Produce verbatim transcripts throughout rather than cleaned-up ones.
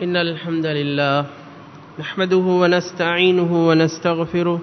إن الحمد لله نحمده ونستعينه ونستغفره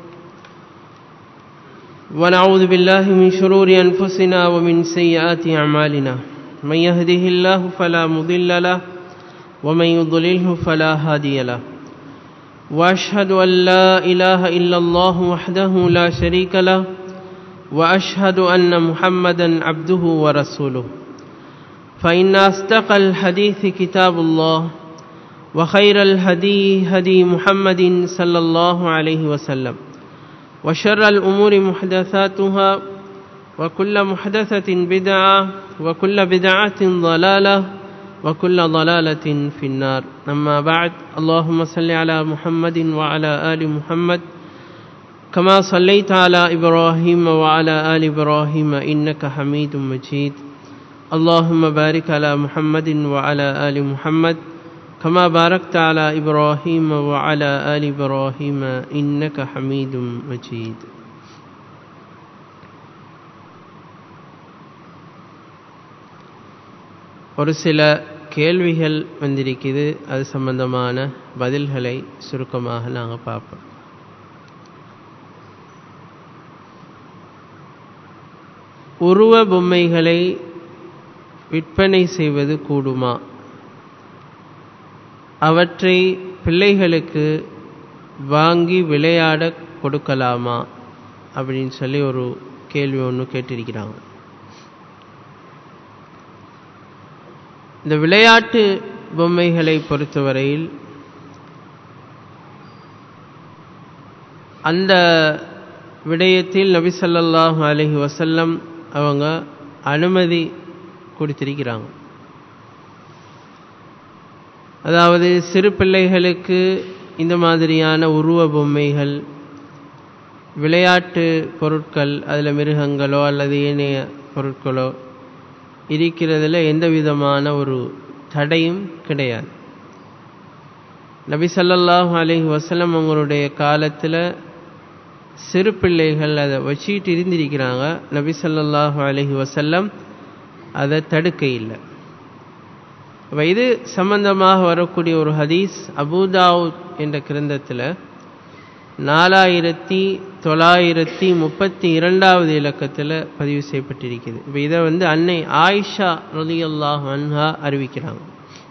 ونعوذ بالله من شرور أنفسنا ومن سيئات أعمالنا من يهده الله فلا مضل له ومن يضلله فلا هادي له وأشهد أن لا إله إلا الله وحده لا شريك له وأشهد أن محمدا عبده ورسوله فإن أصدق الحديث كتاب الله وخير الهدي هدي محمد صلى الله عليه وسلم وشر الأمور محدثاتها وكل محدثة بدعة وكل بدعة ضلالة وكل ضلالة في النار. أما بعد، اللهم صل على محمد وعلى آل محمد كما صليت على إبراهيم وعلى آل إبراهيم إنك حميد مجيد. اللهم بارك على محمد وعلى آل محمد كما باركت على إبراهيم وعلى آل إبراهيم إنك حميد مجيد. ஒரு சில கேள்விகள் வந்திருக்குது, அது சம்பந்தமான பதில்களை சுருக்கமாக நாங்கள் பார்ப்போம். உருவ பொம்மைகளை விற்பனை செய்வது கூடுமா? அவற்றை பிள்ளைகளுக்கு வாங்கி விளையாட கொடுக்கலாமா அப்படின்னு சொல்லி ஒரு கேள்வி ஒன்று கேட்டிருக்கிறாங்க. இந்த விளையாட்டு பொம்மைகளை பொறுத்தவரையில் அந்த விடயத்தில் நபி ஸல்லல்லாஹு அலைஹி வஸல்லம் அவங்க அனுமதி கொடுத்திருக்கிறாங்க. அதாவது சிறு பிள்ளைகளுக்கு இந்த மாதிரியான உருவ பொம்மைகள், விளையாட்டு பொருட்கள், அதில் மிருகங்களோ அல்லது ஏனைய பொருட்களோ இருக்கிறதுல எந்த விதமான ஒரு தடையும் கிடையாது. நபி ஸல்லல்லாஹு அலைஹி வஸல்லம் அவங்களுடைய காலத்தில் சிறு பிள்ளைகள் அதை வச்சிட்டு இருந்திருக்கிறாங்க. நபி ஸல்லல்லாஹு அலைஹி வஸல்லம் அதை தடுக்க இல்லை. அப்போ இது சம்பந்தமாக வரக்கூடிய ஒரு ஹதீஸ் அபூ தாவூத் என்ற கிரந்தத்தில் நாலாயிரத்தி தொள்ளாயிரத்தி முப்பத்தி இரண்டாவது இலக்கத்தில் பதிவு செய்யப்பட்டிருக்கிறது. இப்போ இதை வந்து அன்னை ஆயிஷா ரலியல்லாஹு அன்ஹா அறிவிக்கிறாங்க.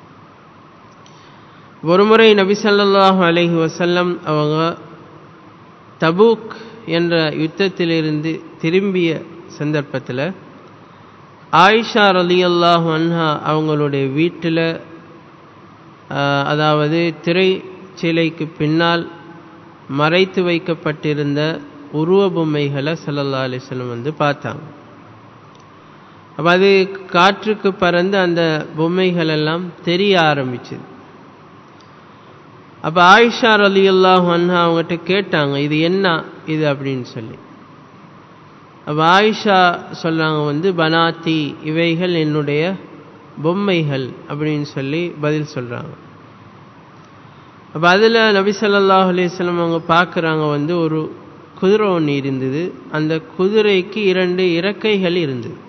ஒருமுறை நபி ஸல்லல்லாஹு அலைஹி வஸல்லம் அவங்க தபூக் என்ற யுத்தத்திலிருந்து திரும்பிய சந்தர்ப்பத்தில் ஆயிஷா ரலியல்லாஹு அன்ஹா அவங்களுடைய வீட்டில், அதாவது திரைச்சீலைக்கு பின்னால் மறைத்து வைக்கப்பட்டிருந்த உருவ பொம்மைகளை ஸல்லல்லாஹு அலைஹி வஸல்லம் வந்து பார்த்தாங்க. அப்போ அது காற்றுக்கு பறந்து அந்த பொம்மைகள் எல்லாம் தெரிய ஆரம்பிச்சுது. அப்போ ஆயிஷா ரலியல்லாஹு அன்ஹா அவங்ககிட்ட கேட்டாங்க, இது என்ன இது அப்படின்னு சொல்லி. அப்போ ஆயிஷா சொல்கிறாங்க வந்து பனாத்தி, இவைகள் என்னுடைய பொம்மைகள் அப்படின்னு சொல்லி பதில் சொல்கிறாங்க. அப்போ அதில் நபி ஸல்லல்லாஹு அலைஹி வஸல்லம் அவங்க பார்க்குறாங்க வந்து ஒரு குதிரை ஒன்று இருந்தது. அந்த குதிரைக்கு இரண்டு இறக்கைகள் இருந்தது.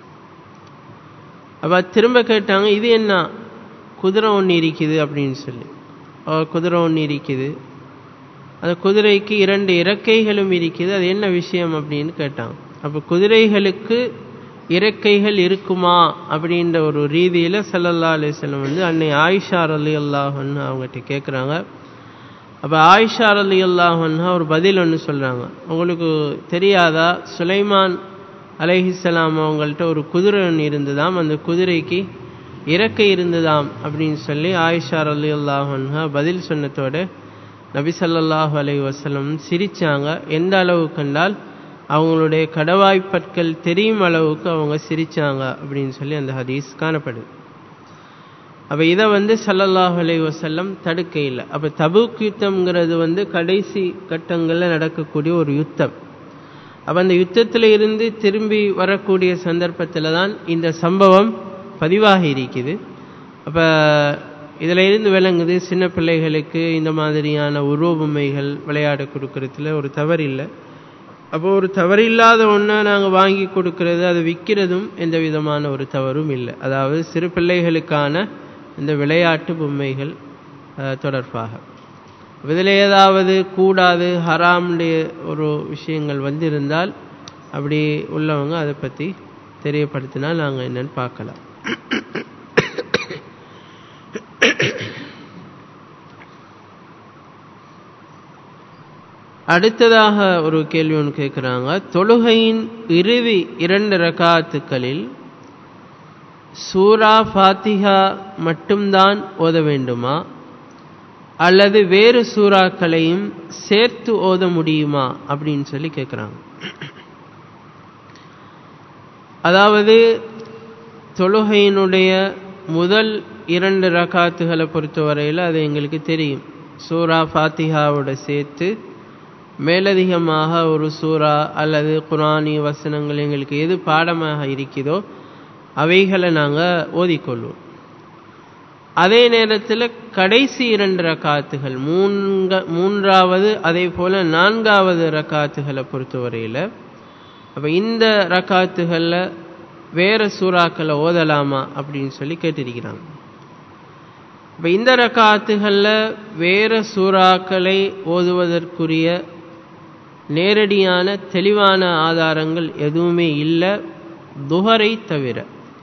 அப்போ திரும்ப கேட்டாங்க, இது என்ன குதிரை ஒன்று இருக்குது அப்படின்னு சொல்லி. குதிரை ஒன்று இருக்குது, அந்த குதிரைக்கு இரண்டு இறக்கைகளும் இருக்குது, அது என்ன விஷயம் அப்படின்னு கேட்டாங்க. அப்போ குதிரைகளுக்கு இறக்கைகள் இருக்குமா அப்படின்ற ஒரு ரீதியில் ஸல்லல்லாஹு அலைஹி வஸல்லம் வந்து அன்னை ஆயிஷா ரலியல்லாஹு அன்ஹா அவங்ககிட்ட கேட்குறாங்க. அப்போ ஆயிஷா ரலியல்லாஹு அன்ஹா ஒரு பதில் ஒன்று சொல்கிறாங்க. உங்களுக்கு தெரியாதா, சுலைமான் அலைஹிஸ்ஸலாம் அவங்கள்ட்ட ஒரு குதிரை ஒன்று இருந்ததாம், அந்த குதிரைக்கு இறக்கை இருந்ததாம் அப்படின்னு சொல்லி ஆயிஷா ரலியல்லாஹு அன்ஹா பதில் சொன்னதோட நபி ஸல்லல்லாஹு அலைஹி வஸல்லம் சிரித்தாங்க. எந்த அளவு கண்டால் அவங்களுடைய கடவாய்ப்பற்கள் தெரியும் அளவுக்கு அவங்க சிரித்தாங்க அப்படின்னு சொல்லி அந்த ஹதீஸ் காணப்படுது. அப்போ இதை வந்து ஸல்லல்லாஹு அலைஹி வஸல்லம் தடுக்க இல்லை. அப்போ தபூக் யுத்தம்ங்கிறது வந்து கடைசி கட்டங்களில் நடக்கக்கூடிய ஒரு யுத்தம். அப்போ அந்த யுத்தத்தில் இருந்து திரும்பி வரக்கூடிய சந்தர்ப்பத்தில் தான் இந்த சம்பவம் பதிவாகி இருக்குது. அப்போ இதில் இருந்து விளங்குது, சின்ன பிள்ளைகளுக்கு இந்த மாதிரியான உருவ பொம்மைகள் விளையாட கொடுக்கறதுல ஒரு தவறு இல்லை. அப்போ ஒரு தவறில்லாத ஒன்றை நாங்கள் வாங்கி கொடுக்கறது, அதை விற்கிறதும் எந்த விதமான ஒரு தவறும் இல்லை. அதாவது சிறு பிள்ளைகளுக்கான இந்த விளையாட்டு பொம்மைகள் தொடர்பாக. இதில் ஏதாவது கூடாது ஹராம்டைய ஒரு விஷயங்கள் வந்திருந்தால் அப்படி உள்ளவங்க அதை பற்றி தெரியப்படுத்தினால் நாங்கள் என்னன்னு பார்க்கலாம். அடுத்ததாக ஒரு கேள்வி ஒன்று கேட்குறாங்க. தொழுகையின் இறுதி இரண்டு ரகாத்துக்களில் சூரா ஃபாத்திஹா மட்டும்தான் ஓத வேண்டுமா அல்லது வேறு சூறாக்களையும் சேர்த்து ஓத முடியுமா அப்படின்னு சொல்லி கேட்குறாங்க. அதாவது தொழுகையினுடைய முதல் இரண்டு ரகாத்துகளை பொறுத்தவரையில் அது எங்களுக்கு தெரியும். சூரா ஃபாத்திஹாவோட சேர்த்து மேலதிகமாக ஒரு சூரா அல்லது குர்ஆனி வசனங்கள் எங்களுக்கு எது பாடமாக இருக்குதோ அவைகளை நாங்கள் ஓதிக்கொள்வோம். அதே நேரத்தில் கடைசி இரண்டு ரக்காத்துகள் மூன்க மூன்றாவது அதே போல் நான்காவது ரக்காத்துகளை பொறுத்தவரையில் அப்போ இந்த ரக்காத்துகளில் வேறு சூறாக்களை ஓதலாமா அப்படின்னு சொல்லி கேட்டிருக்கிறாங்க. இப்போ இந்த ரக்காத்துகளில் வேறு சூறாக்களை ஓதுவதற்குரிய நேரடியான தெளிவான ஆதாரங்கள் எதுவுமே இல்லை, துஹரை தவிர.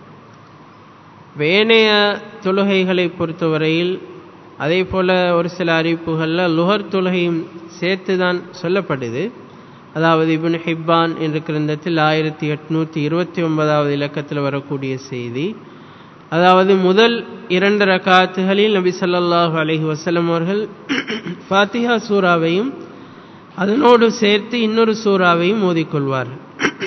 ஏனைய தொழுகைகளை பொறுத்தவரையில் அதே போல் ஒரு சில அறிவிப்புகளில் லுஹர் தொழுகையும் சேர்த்து தான் சொல்லப்படுது. அதாவது இப்னு ஹிப்பான் என்ற கிரந்தத்தில் ஆயிரத்தி எட்நூற்றி இருபத்தி ஒன்பதாவது இலக்கத்தில் வரக்கூடிய செய்தி. அதாவது முதல் இரண்டு ரக்காத்துகளில் நபி ஸல்லல்லாஹு அலைஹி வஸல்லம் அவர்கள் ஃபாத்திஹா சூராவையும் அதனோடு சேர்த்து இன்னொரு சூறாவையும் ஓதிக்கொள்வார்கள்.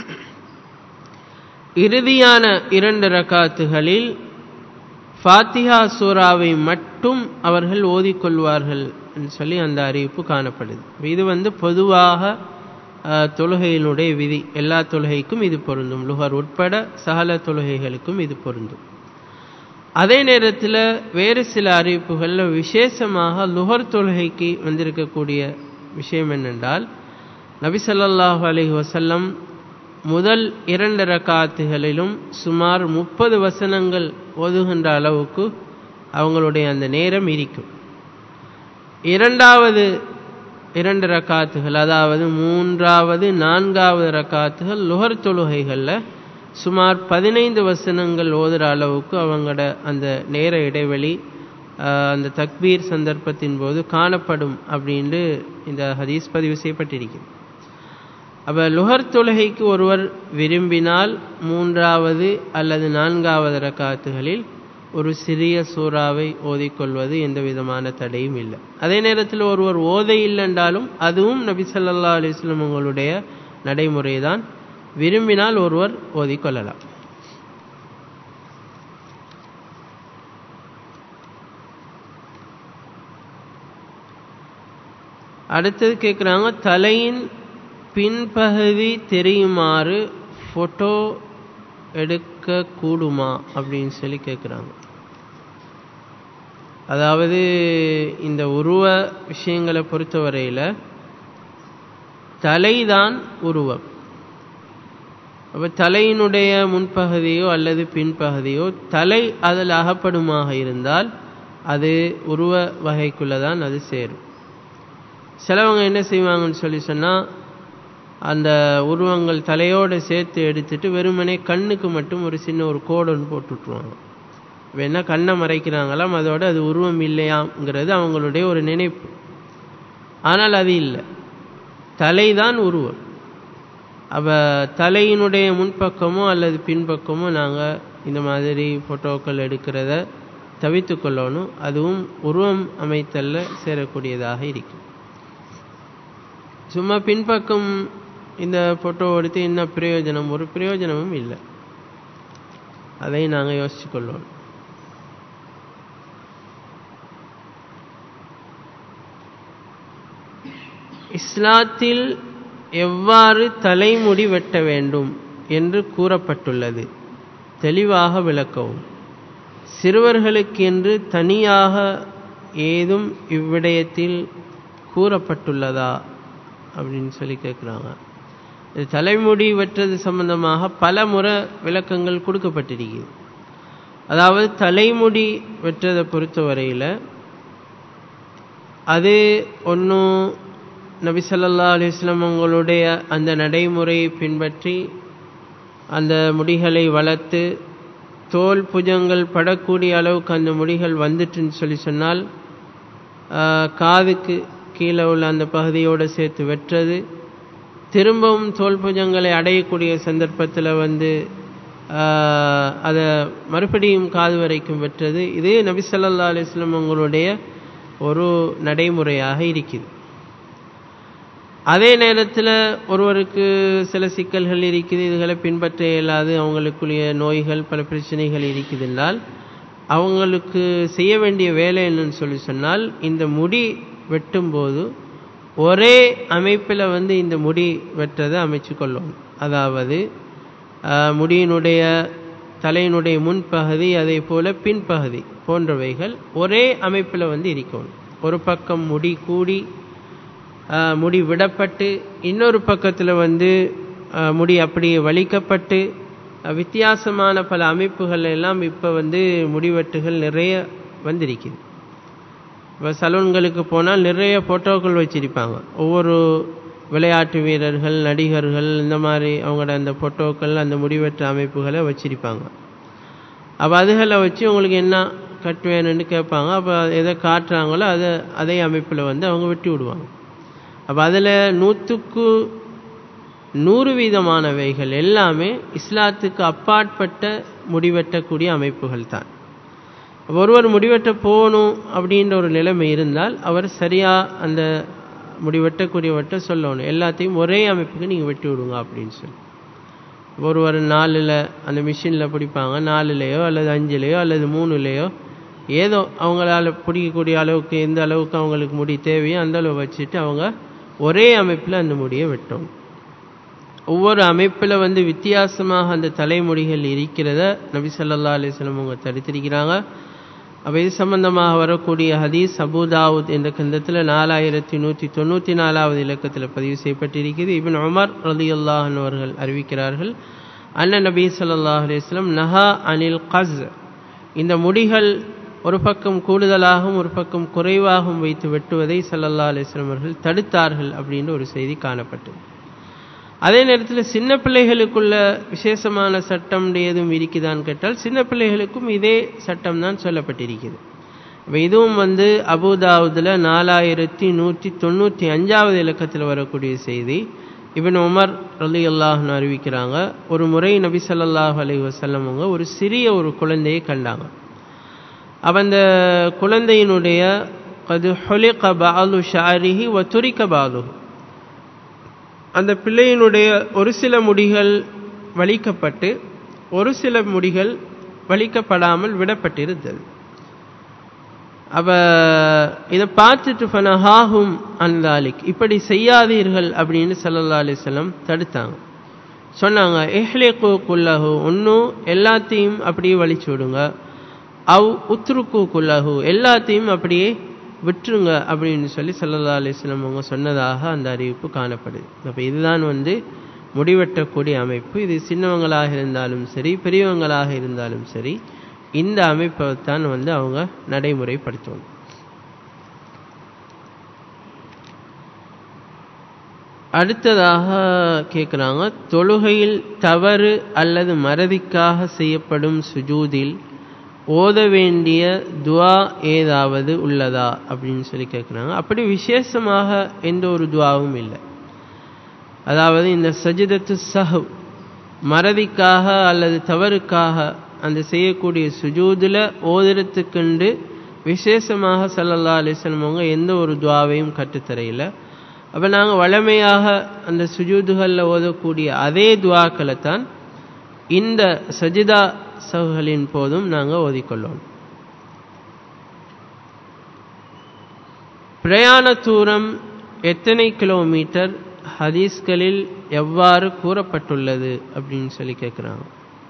இறுதியான இரண்டு ரக்காத்துகளில் ஃபாத்திஹா சூறாவை மட்டும் அவர்கள் ஓதிக்கொள்வார்கள் என்று சொல்லி அந்த அறிவிப்பு காணப்படுது. இது வந்து பொதுவாக தொழுகையினுடைய விதி. எல்லா தொழுகைக்கும் இது பொருந்தும், லுஹர் உட்பட சகல தொழுகைகளுக்கும் இது பொருந்தும். அதே நேரத்தில் வேறு சில அறிவிப்புகளில் விசேஷமாக லுஹர் தொழுகைக்கு வந்திருக்கக்கூடிய விஷயம் என்னென்றால், நபி ஸல்லல்லாஹு அலைஹி வஸல்லம் முதல் இரண்டு ரக்காத்துகளிலும் சுமார் முப்பது வசனங்கள் ஓதுகின்ற அளவுக்கு அவங்களுடைய அந்த நேரம் இருக்கும். இரண்டாவது இரண்டு ரக்காத்துகள் அதாவது மூன்றாவது நான்காவது ரக்காத்துகள் லுஹர் தொழுகைகளில் சுமார் பதினைந்து வசனங்கள் ஓதுகிற அளவுக்கு அவங்களோட அந்த நேர இடைவெளி அந்த தக்பீர் சந்தர்ப்பத்தின் போது காணப்படும் அப்படின்ட்டு இந்த ஹதீஸ் பதிவு செய்யப்பட்டிருக்கிறது. அப்போ லுஹர் தொழுகைக்கு ஒருவர் விரும்பினால் மூன்றாவது அல்லது நான்காவது ரக்காத்துகளில் ஒரு சிறிய சூறாவை ஓதிக்கொள்வது எந்த விதமான தடையும் இல்லை. அதே நேரத்தில் ஒருவர் ஓத இல்லைன்றாலும் அதுவும் நபி ஸல்லல்லாஹு அலைஹி வஸல்லம் உங்களுடைய நடைமுறை தான். விரும்பினால் ஒருவர் ஓதிக்கொள்ளலாம். அடுத்தது கேட்குறாங்க, தலையின் பின்பகுதி தெரியுமாறு ஃபோட்டோ எடுக்க கூடுமா அப்படின்னு சொல்லி கேட்குறாங்க. அதாவது இந்த உருவ விஷயங்களை பொறுத்தவரையில் தலைதான் உருவம். அப்போ தலையினுடைய முன்பகுதியோ அல்லது பின்பகுதியோ தலை அதில் அகப்படுமாக இருந்தால் அது உருவ வகைக்குள்ளே தான் அது சேரும். சிலவங்க என்ன செய்வாங்கன்னு சொல்லி சொன்னால், அந்த உருவங்கள் தலையோடு சேர்த்து எடுத்துட்டு வெறுமனே கண்ணுக்கு மட்டும் ஒரு சின்ன ஒரு கோடு ஒன்று போட்டு விட்ருவாங்க. வேணா கண்ணை மறைக்கிறாங்களாம், அதோட அது உருவம் இல்லையாங்கிறது அவங்களுடைய ஒரு நினைப்பு. ஆனால் அது இல்லை, தலைதான் உருவம். அப்போ தலையினுடைய முன்பக்கமோ அல்லது பின்பக்கமோ நாங்கள் இந்த மாதிரி ஃபோட்டோக்கள் எடுக்கிறத தவிர்த்து கொள்ளணும். அதுவும் உருவம் அமைத்தல்ல சேரக்கூடியதாக இருக்கும். சும்மா பின்பக்கம் இந்த ஃபோட்டோ எடுத்து என்ன பிரயோஜனம்? ஒரு பிரயோஜனமும் இல்லை. அதை நாங்கள் யோசிச்சு கொள்ளணும். இஸ்லாத்தில் எவ்வாறு தலைமுடி வெட்ட வேண்டும் என்று கூறப்பட்டுள்ளது, தெளிவாக விளக்கவும். சிறுவர்களுக்கென்று தனியாக ஏதும் இவ்விடயத்தில் கூறப்பட்டுள்ளதா அப்படின்னு சொல்லி கேட்குறாங்க. இது தலைமுடி வெட்டுறது சம்பந்தமாக பல முறை விளக்கங்கள் கொடுக்கப்பட்டிருக்குது. அதாவது தலைமுடி வெட்டுறதை பொறுத்தவரையில் அது ஒன்றும் நபி ஸல்லல்லாஹு அலைஹி வஸல்லம் அவங்களுடைய அந்த நடைமுறையை பின்பற்றி அந்த முடிகளை வளர்த்து தோல் புஜங்கள் படக்கூடிய அளவுக்கு அந்த முடிகள் வந்துட்டுன்னு சொல்லி சொன்னால் காதுக்கு கீழே உள்ள அந்த பகுதியோடு சேர்த்து வெட்டுறது, திரும்பவும் தோல் புஜங்களை அடையக்கூடிய சந்தர்ப்பத்தில் வந்து அதை மறுபடியும் காது வரைக்கும் வெட்டுறது, இது நபி ஸல்லல்லாஹு அலைஹி வஸல்லம் அவங்களுடைய ஒரு நடைமுறையாக இருக்குது. அதே நேரத்தில் ஒருவருக்கு சில சிக்கல்கள் இருக்குது, இதுகளை பின்பற்ற இயலாது, அவங்களுக்குரிய நோய்கள் பல பிரச்சனைகள் இருக்குதுன்னால் அவங்களுக்கு செய்ய வேண்டிய வேலை என்னன்னு சொல்லி சொன்னால், இந்த முடி வெட்டும்போது ஒரே அமைப்பில் வந்து இந்த முடி வெட்டுறதை அமைச்சு கொள்ளணும். அதாவது முடியினுடைய தலையினுடைய முன்பகுதி அதே போல் பின்பகுதி போன்றவைகள் ஒரே அமைப்பில் வந்து இருக்கணும். ஒரு பக்கம் முடி கூடி முடி விடப்பட்டு இன்னொரு பக்கத்தில் வந்து முடி அப்படியே வலிக்கப்பட்டு வித்தியாசமான பல அமைப்புகள் எல்லாம் இப்போ வந்து முடிவெட்டுகள் நிறைய வந்திருக்குது. இப்போ சலூன்களுக்கு போனால் நிறைய ஃபோட்டோக்கள் வச்சிருப்பாங்க. ஒவ்வொரு விளையாட்டு வீரர்கள், நடிகர்கள், இந்த மாதிரி அவங்களோட அந்த ஃபோட்டோக்கள், அந்த முடிவெட்டு அமைப்புகளை வச்சிருப்பாங்க. அப்போ அதுகளை வச்சு உங்களுக்கு என்ன கட் வேணும்னு கேட்பாங்க. அப்போ எதை காட்டுறாங்களோ அதை அதே அமைப்பில் வந்து அவங்க வெட்டி விடுவாங்க. அப்போ அதில் நூற்றுக்கு நூறு வீதமானவைகள் எல்லாமே இஸ்லாத்துக்கு அப்பாற்பட்ட முடிவெட்டக்கூடிய அமைப்புகள் தான். ஒருவர் முடிவெட்ட போகணும் அப்படின்ற ஒரு நிலைமை இருந்தால் அவர் சரியாக அந்த முடிவெட்டக்கூடியவற்றை சொல்லணும். எல்லாத்தையும் ஒரே அமைப்புக்கு நீங்கள் வெட்டி விடுங்க அப்படின்னு சொல்லி. ஒருவர் நாலில் அந்த மிஷினில் பிடிப்பாங்க, நாலுலேயோ அல்லது அஞ்சுலேயோ அல்லது மூணுலேயோ ஏதோ அவங்களால பிடிக்கக்கூடிய அளவுக்கு எந்த அளவுக்கு அவங்களுக்கு முடி தேவையோ அந்த அளவு வச்சுட்டு அவங்க ஒரே அமைப்பில் அந்த முடியை வெட்டணும். ஒவ்வொரு அமைப்பில் வந்து வித்தியாசமாக அந்த தலைமுடிகள் இருக்கிறத நபி ஸல்லல்லாஹு அலைஹி வஸல்லம் அவங்க தடுத்திருக்கிறாங்க. அப்போ இது சம்பந்தமாக வரக்கூடிய ஹதீஸ் அபூ தாவூத் என்ற கிரந்தத்தில் நாலாயிரத்தி நூற்றி தொண்ணூற்றி நாலாவது இலக்கத்தில் பதிவு செய்யப்பட்டிருக்கிறது. இப்னு உமர் ரலியல்லாஹு அன்ஹு அவர்கள் அறிவிக்கிறார்கள், அன்ன நபி ஸல்லல்லாஹு அலைஹி வஸல்லம் நஹா அனில் கஸ், இந்த முடிகள் ஒரு பக்கம் கூடுதலாகவும் ஒரு பக்கம் குறைவாகவும் வைத்து வெட்டுவதை ஸல்லல்லாஹு அலைஹி வஸல்லம் அவர்கள் தடுத்தார்கள் அப்படின்னு ஒரு செய்தி காணப்பட்டது. அதே நேரத்தில் சின்ன பிள்ளைகளுக்குள்ள விசேஷமான சட்டம் எதுவும் இருக்குதான்னு கேட்டால் சின்ன பிள்ளைகளுக்கும் இதே சட்டம் தான் சொல்லப்பட்டிருக்கிறது. இப்போ இதுவும் வந்து அபூ தாவூதில் நாலாயிரத்தி நூற்றி தொண்ணூற்றி அஞ்சாவது இலக்கத்தில் வரக்கூடிய செய்தி. இப்னு உமர் ரலியல்லாஹு அன்ஹு அறிவிக்கிறாங்க, ஒரு முறை நபி ஸல்லல்லாஹு அலைஹி வஸல்லம் அவங்க ஒரு சிறிய ஒரு குழந்தையை கண்டாங்க. அவன் அந்த குழந்தையினுடைய கது ஹுலிக பஅது ஷஅரிஹி வ துரிக பஅதுஹு, அந்த பிள்ளையினுடைய ஒரு சில முடிகள் வலிக்கப்பட்டு ஒரு சில முடிகள் வலிக்கப்படாமல் விடப்பட்டிருந்தது. அவ இதை பார்த்துட்டு ஃபனஹாஹும் அன் தாலிக், இப்படி செய்யாதீர்கள் அப்படின்னு ஸல்லல்லாஹு அலைஹி வஸல்லம் தடுத்தாங்க. சொன்னாங்க, இஹ்லிகு குல்லஹு, ஒன்னும் எல்லாத்தையும் அப்படியே வலிச்சு விடுங்க, அவ் உத்ருக்கு குல்லஹு, எல்லாத்தையும் அப்படியே விட்டுருங்க அப்படின்னு சொல்லி ஸல்லல்லாஹு அலைஹி வஸல்லம் அவங்க சொன்னதாக அந்த அறிவிப்பு காணப்படுது. அப்போ இதுதான் வந்து முடிவெட்டக்கூடிய அமைப்பு. இது சின்னவங்களாக இருந்தாலும் சரி பெரியவங்களாக இருந்தாலும் சரி இந்த அமைப்பை தான் வந்து அவங்க நடைமுறைப்படுத்துவாங்க. அடுத்ததாக கேட்குறாங்க, தொழுகையில் தவறு அல்லது மறதிக்காக செய்யப்படும் சுஜூதில் ஓத வேண்டிய துவா ஏதாவது உள்ளதா அப்படின்னு சொல்லி கேட்குறாங்க. அப்படி விசேஷமாக எந்த ஒரு துவாவும் இல்லை. அதாவது இந்த சஜிதத்து சஹ் மறதிக்காக அல்லது தவறுக்காக அந்த செய்யக்கூடிய சுஜூதில் ஓதுறதுக்குண்டு விசேஷமாக ஸல்லல்லாஹு அலைஹி வஸல்லம் அவங்க எந்த ஒரு துவாவையும் கற்றுத்தரையில். அப்போ நாங்கள் வழமையாக அந்த சுஜூதுகளில் ஓதக்கூடிய அதே துவாக்களை தான் இந்த சஜிதா சஹ்களின் போதும் நாங்கள் ஓதிக்கொள்ளோம். பிரயாண தூரம் எத்தனை கிலோமீட்டர் ஹதீஸ்களில் எவ்வாறு கூறப்பட்டுள்ளது அப்படின்னு சொல்லி கேட்குறாங்க.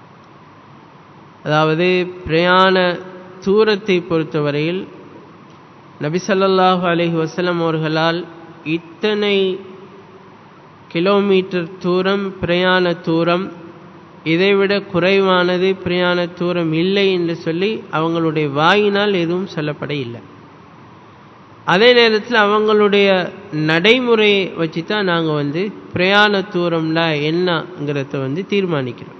அதாவது பிரயாண தூரத்தை பொறுத்தவரையில் நபி ஸல்லல்லாஹு அலைஹி வஸல்லம் அவர்களால் இத்தனை கிலோமீட்டர் தூரம் பிரயாண தூரம், இதைவிட குறைவானது பிரயாண தூரம் இல்லை என்று சொல்லி அவங்களுடைய வாயினால் எதுவும் சொல்லப்பட இல்லை. அதே நேரத்தில் அவங்களுடைய நடைமுறையை வச்சு தான் நாங்கள் வந்து பிரயாண தூரம்ல என்னங்கிறத வந்து தீர்மானிக்கிறோம்.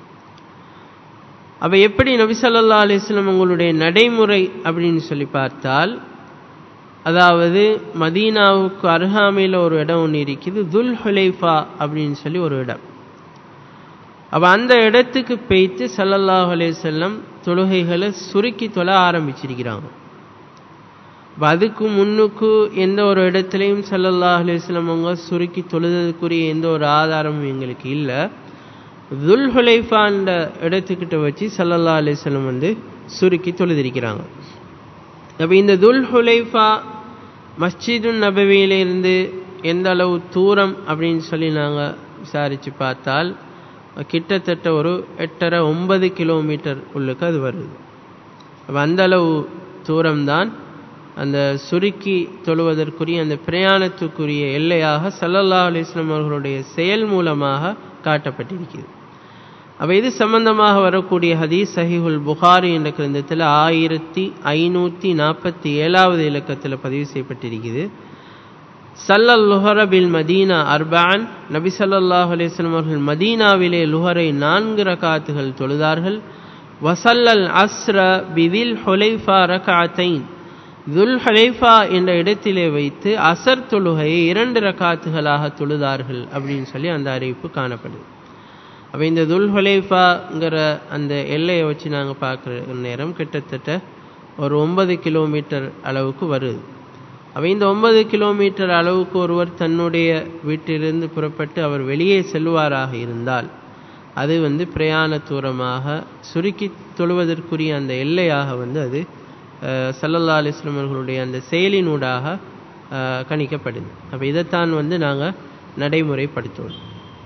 அப்போ எப்படி நபி ஸல்லல்லாஹு அலைஹி வஸல்லம் உங்களுடைய நடைமுறை அப்படின்னு சொல்லி பார்த்தால், அதாவது மதீனாவுக்கு அருகாமையில் ஒரு இடம் ஒன்று இருக்குது, துல் ஹுலைஃபா அப்படின்னு சொல்லி ஒரு இடம். அப்போ அந்த இடத்துக்கு போய்த்து ஸல்லல்லாஹு அலைஹி வஸல்லம் தொழுகைகளை சுருக்கி தொழ ஆரம்பிச்சிருக்கிறாங்க. அதுக்கு முன்னுக்கு எந்த ஒரு இடத்துலையும் ஸல்லல்லாஹு அலைஹி வஸல்லம் அவங்க சுருக்கி தொழுதற்குரிய எந்த ஒரு ஆதாரமும் எங்களுக்கு இல்லை. துல் ஹுலைஃபான்ற இடத்துக்கிட்ட வச்சு ஸல்லல்லாஹு அலைஹி வஸல்லம் வந்து சுருக்கி தொழுதிருக்கிறாங்க. அப்போ இந்த துல் ஹுலைஃபா மஸ்ஜிது நபவியிலிருந்து எந்த அளவு தூரம் அப்படின்னு சொல்லி நாங்கள் விசாரித்து பார்த்தால் கிட்டத்தட்ட ஒரு எட்டரை ஒன்பது கிலோமீட்டர் உள்ளுக்கு அது வருது. அப்போ அந்த அளவு தூரம்தான் அந்த சுருக்கி தொழுவதற்குரிய அந்த பிரயாணத்துக்குரிய எல்லையாக ஸல்லல்லாஹு அலைஹி வஸல்லம் அவர்களுடைய செயல் மூலமாக காட்டப்பட்டிருக்கிறது. அப்போ இது சம்பந்தமாக வரக்கூடிய ஹதீஸ் சஹீஹுல் புகாரி என்ற கிரந்தத்தில் ஆயிரத்தி ஐநூற்றி நாற்பத்தி ஏழாவது இலக்கத்தில் பதிவு செய்யப்பட்டிருக்கிறது. சல்லல் லுஹர பில் மதீனா அர்பான், நபி ஸல்லல்லாஹு அலைஹி வஸல்லம் அவர்கள் மதீனாவிலே லுஹரை நான்கு ரகாத்துகள் தொழுதார்கள். வசல்லல் அஸ்ர பிதில் ஹுலைஃபா ரகஅத்தைன், துல் ஹுலைஃபா என்ற இடத்திலே வைத்து அசர் தொழுகையை இரண்டு ரகாத்துகளாக தொழுதார்கள் அப்படின்னு சொல்லி அந்த அறிவிப்பு காணப்படுது. அப்போ இந்த துல் ஹுலைஃபாங்கிற அந்த எல்லையை வச்சு நாங்கள் பார்க்குற நேரம் கிட்டத்தட்ட ஒரு ஒன்பது கிலோமீட்டர் அளவுக்கு வருது. அப்போ இந்த ஒன்பது கிலோமீட்டர் அளவுக்கு ஒருவர் தன்னுடைய வீட்டிலிருந்து புறப்பட்டு அவர் வெளியே செல்வாராக இருந்தால் அது வந்து பிரயாண தூரமாக சுருக்கி தொழுவதற்குரிய அந்த எல்லையாக வந்து அது ஸல்லல்லாஹு அலைஹி வஸல்லம் அவர்களுடைய அந்த செயலினூடாக கணிக்கப்படுது. அப்போ இதைத்தான் வந்து நாங்கள் நடைமுறைப்படுத்துவோம்.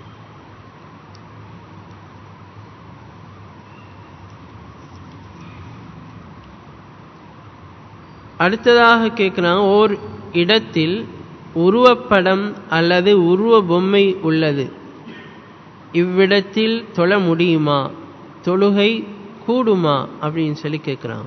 அடுத்ததாக கேட்குறாங்க, ஓர் இடத்தில் உருவப்படம் அல்லது உருவ பொம்மை உள்ளது, இவ்விடத்தில் தொழ முடியுமா, தொழுகை கூடுமா அப்படின்னு சொல்லி கேட்குறாங்க.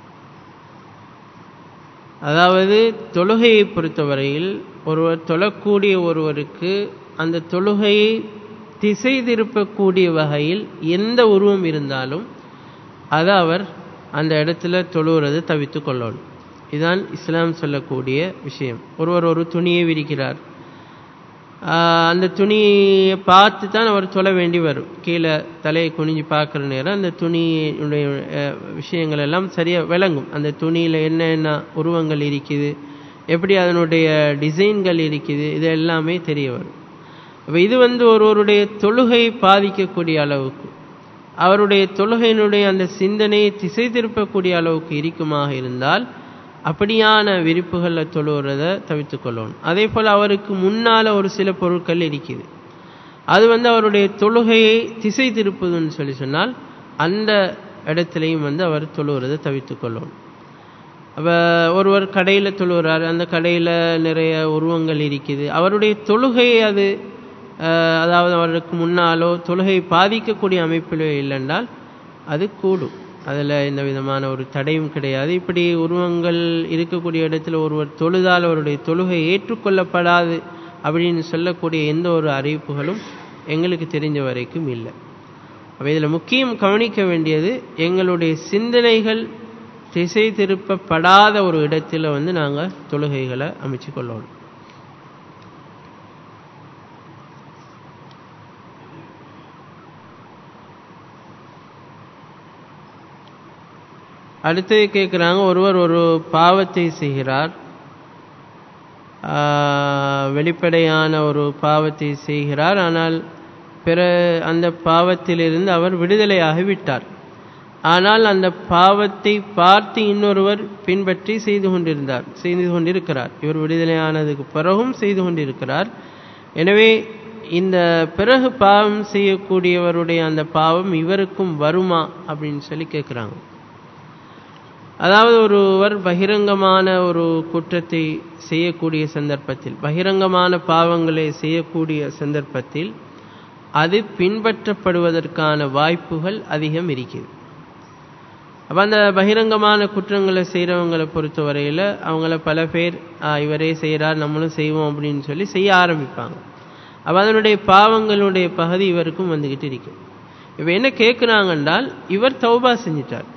அதாவது தொழுகையை பொறுத்தவரையில் ஒருவர் தொழக்கூடிய ஒருவருக்கு அந்த தொழுகையை திசை திருப்பக்கூடிய வகையில் எந்த உருவம் இருந்தாலும் அதை அவர் அந்த இடத்துல தொழுகிறது தவிர்த்து கொள்ளணும். இதுதான் இஸ்லாம் சொல்லக்கூடிய விஷயம். ஒருவர் ஒரு துணியை விரிக்கிறார், அந்த துணியை பார்த்து தான் அவர் தொழ வேண்டி வரும். கீழே தலையை குனிஞ்சு பார்க்குற நேரம் அந்த துணியுடைய விஷயங்கள் எல்லாம் சரியாக விளங்கும். அந்த துணியில் என்ன என்ன உருவங்கள் இருக்குது, எப்படி அதனுடைய டிசைன்கள் இருக்குது, இது எல்லாமே தெரிய வரும். அப்போ இது வந்து ஒருவருடைய தொழுகையை பாதிக்கக்கூடிய அளவுக்கு, அவருடைய தொழுகையினுடைய அந்த சிந்தனையை திசை திருப்பக்கூடிய அளவுக்கு இருக்குமாக இருந்தால் அப்படியான விரிப்புகளில் தொழுகிறத தவிர்த்து கொள்ளணும். அதே போல் அவருக்கு முன்னால் ஒரு சில பொருட்கள் இருக்குது, அது வந்து அவருடைய தொழுகையை திசை திருப்புதுன்னு சொல்லி சொன்னால் அந்த இடத்துலையும் வந்து அவர் தொழுகிறத தவிர்த்து கொள்ளணும். அப்போ ஒருவர் கடையில் தொழுகிறார், அந்த கடையில் நிறைய உருவங்கள் இருக்குது, அவருடைய தொழுகையை அது அதாவது அவருக்கு முன்னாலோ தொழுகை பாதிக்கக்கூடிய அமைப்பிலோ இல்லைன்றால் அது கூடும், அதில் எந்த விதமான ஒரு தடையும் கிடையாது. இப்படி உருவங்கள் இருக்கக்கூடிய இடத்துல ஒருவர் தொழுதால் அவருடைய தொழுகை ஏற்றுக்கொள்ளப்படாது அப்படின்னு சொல்லக்கூடிய எந்த ஒரு அறிவிப்புகளும் எங்களுக்கு தெரிஞ்ச வரைக்கும் இல்லை. அப்போ இதில் முக்கியம் கவனிக்க வேண்டியது, எங்களுடைய சிந்தனைகள் திசை திருப்பப்படாத ஒரு இடத்துல வந்து நாங்கள் தொழுகைகளை அமைச்சு கொள்ளணும். அடுத்தது கேட்குறாங்க, ஒருவர் ஒரு பாவத்தை செய்கிறார், வெளிப்படையான ஒரு பாவத்தை செய்கிறார், ஆனால் பிற அந்த பாவத்திலிருந்து அவர் விடுதலையாகிவிட்டார். ஆனால் அந்த பாவத்தை பார்த்து இன்னொருவர் பின்பற்றி செய்து கொண்டிருந்தார் செய்து கொண்டிருக்கிறார் இவர் விடுதலையானதுக்கு பிறகும் செய்து கொண்டிருக்கிறார். எனவே இந்த பிறகு பாவம் செய்யக்கூடியவருடைய அந்த பாவம் இவருக்கும் வருமா அப்படின்னு சொல்லி கேட்குறாங்க. அதாவது ஒருவர் பகிரங்கமான ஒரு குற்றத்தை செய்யக்கூடிய சந்தர்ப்பத்தில், பகிரங்கமான பாவங்களை செய்யக்கூடிய சந்தர்ப்பத்தில் அது பின்பற்றப்படுவதற்கான வாய்ப்புகள் அதிகம் இருக்கிறது. அப்போ அந்த பகிரங்கமான குற்றங்களை செய்கிறவங்களை பொறுத்த வரையில் அவங்கள பல பேர் இவரே செய்கிறார் நம்மளும் செய்வோம் அப்படின்னு சொல்லி செய்ய ஆரம்பிப்பாங்க. அப்போ அதனுடைய பாவங்களுடைய பகுதி இவருக்கும் வந்துக்கிட்டு இருக்கு. இப்போ என்ன கேட்குறாங்கன்றால், இவர் தௌபா செஞ்சிட்டார்,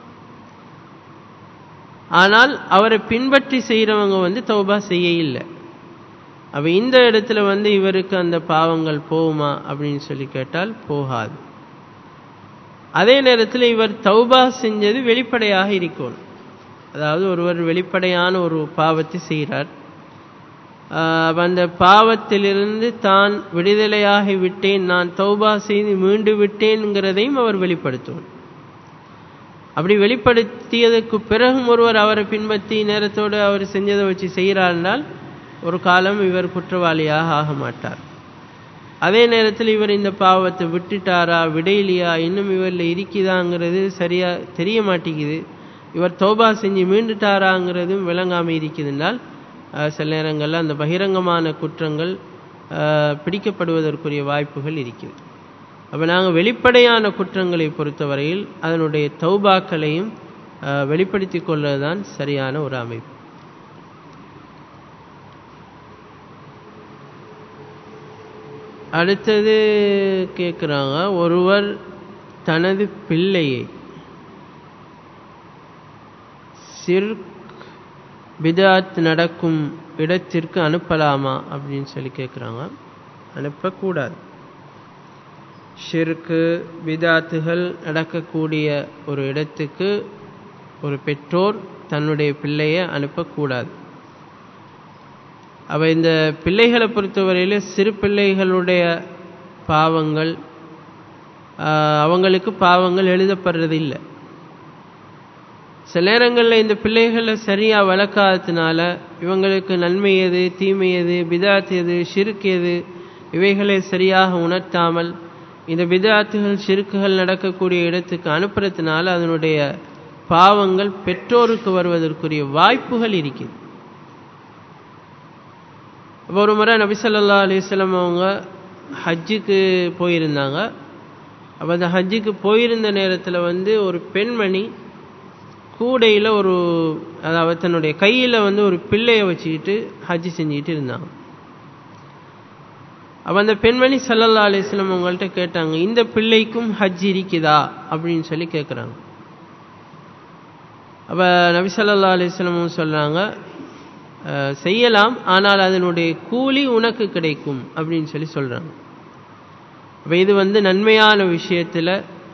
ஆனால் அவரை பின்பற்றி செய்கிறவங்க வந்து தௌபா செய்ய இல்லை. அப்போ இந்த இடத்துல வந்து இவருக்கு அந்த பாவங்கள் போகுமா அப்படின்னு சொல்லி கேட்டால் போகாது. அதே நேரத்தில் இவர் தௌபா செஞ்சது வெளிப்படையாக இருக்கணும். அதாவது ஒருவர் வெளிப்படையான ஒரு பாவத்தை செய்கிறார், அந்த பாவத்திலிருந்து தான் விடுதலையாகி விட்டேன், நான் தௌபா செய்து மீண்டு விட்டேன்ங்கிறதையும் அவர் வெளிப்படுத்துவார். அப்படி வெளிப்படுத்தியதற்கு பிறகும் ஒருவர் அவரை பின்பற்றி நேரத்தோடு அவர் செஞ்சதை வச்சு செய்கிறார்னால் ஒரு காலம் இவர் குற்றவாளியாக ஆக மாட்டார். அதே நேரத்தில் இவர் இந்த பாவத்தை விட்டுட்டாரா விடையிலையா இன்னும் இவரில் இருக்குதாங்கிறது சரியாக தெரிய மாட்டேங்குது, இவர் தௌபா செஞ்சு மீண்டுட்டாராங்கிறதும் விளங்காமல் இருக்குதுன்றால் சில நேரங்களில் அந்த பகிரங்கமான குற்றங்கள் பிடிக்கப்படுவதற்குரிய வாய்ப்புகள் இருக்குது. அப்போ நாங்கள் வெளிப்படையான குற்றங்களை பொறுத்தவரையில் அதனுடைய தௌபாக்களையும் வெளிப்படுத்தி கொள்வது தான் சரியான ஒரு அமைப்பு. அடுத்தது கேட்குறாங்க, ஒருவர் தனது பிள்ளையை சிர்க் பிதாத் நடக்கும் இடத்திற்கு அனுப்பலாமா அப்படின்னு சொல்லி கேட்குறாங்க. அனுப்பக்கூடாது. ஷிர்கு பிதாத்துகள் நடக்கக்கூடிய ஒரு இடத்துக்கு ஒரு பெற்றோர் தன்னுடைய பிள்ளையை அனுப்பக்கூடாது. அவ இந்த பிள்ளைகளை பொறுத்தவரையில் சிறு பிள்ளைகளுடைய பாவங்கள் அவங்களுக்கு பாவங்கள் எழுதப்படுறது இல்லை. சில நேரங்களில் இந்த பிள்ளைகளை சரியாக வளர்க்காததுனால இவங்களுக்கு நன்மை எது தீமை எது பிதாத் எது ஷிர்க் எது இவைகளை சரியாக உணர்த்தாமல் இந்த பிதாத்துகள் ஷிர்க்குகள் நடக்கக்கூடிய இடத்துக்கு அனுப்புறதுனால அதனுடைய பாவங்கள் பெற்றோருக்கு வருவதற்குரிய வாய்ப்புகள் இருக்குது. ஒரு முறை நபி ஸல்லல்லாஹு அலைஹி வஸல்லம் அவங்க ஹஜ்ஜுக்கு போயிருந்தாங்க. அப்போ அந்த ஹஜ்ஜுக்கு போயிருந்த நேரத்தில் வந்து ஒரு பெண்மணி கூடையில் ஒரு அதாவது தன்னுடைய கையில் வந்து ஒரு பிள்ளையை வச்சுக்கிட்டு ஹஜ்ஜு செஞ்சுக்கிட்டு இருந்தாங்க. அப்போ அந்த பெண்மணி ஸல்லல்லாஹு அலைஹி வஸல்லம் அவங்கள்ட்ட கேட்டாங்க, இந்த பிள்ளைக்கும் ஹஜ் இருக்குதா அப்படின்னு சொல்லி கேட்குறாங்க. அப்போ நபி ஸல்லல்லாஹு அலைஹி வஸல்லம் சொல்கிறாங்க, செய்யலாம், ஆனால் அதனுடைய கூலி உனக்கு கிடைக்கும் அப்படின்னு சொல்லி சொல்கிறாங்க. அப்போ இது வந்து நன்மையான விஷயத்தில்,